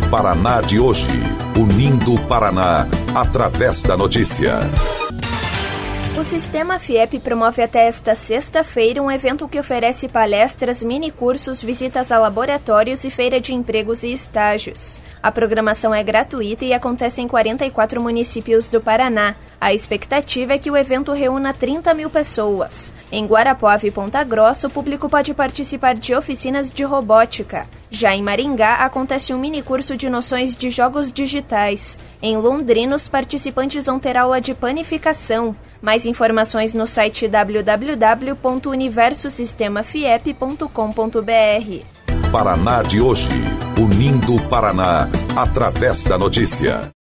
Paraná de hoje, unindo o Paraná através da notícia. O Sistema FIEP promove até esta sexta-feira um evento que oferece palestras, minicursos, visitas a laboratórios e feira de empregos e estágios. A programação é gratuita e acontece em 44 municípios do Paraná. A expectativa é que o evento reúna 30 mil pessoas. Em Guarapuava e Ponta Grossa, o público pode participar de oficinas de robótica. Já em Maringá, acontece um minicurso de noções de jogos digitais. Em Londrina, os participantes vão ter aula de panificação. Mais informações no site www.universosistemafiep.com.br. Paraná de hoje, unindo o Paraná através da notícia.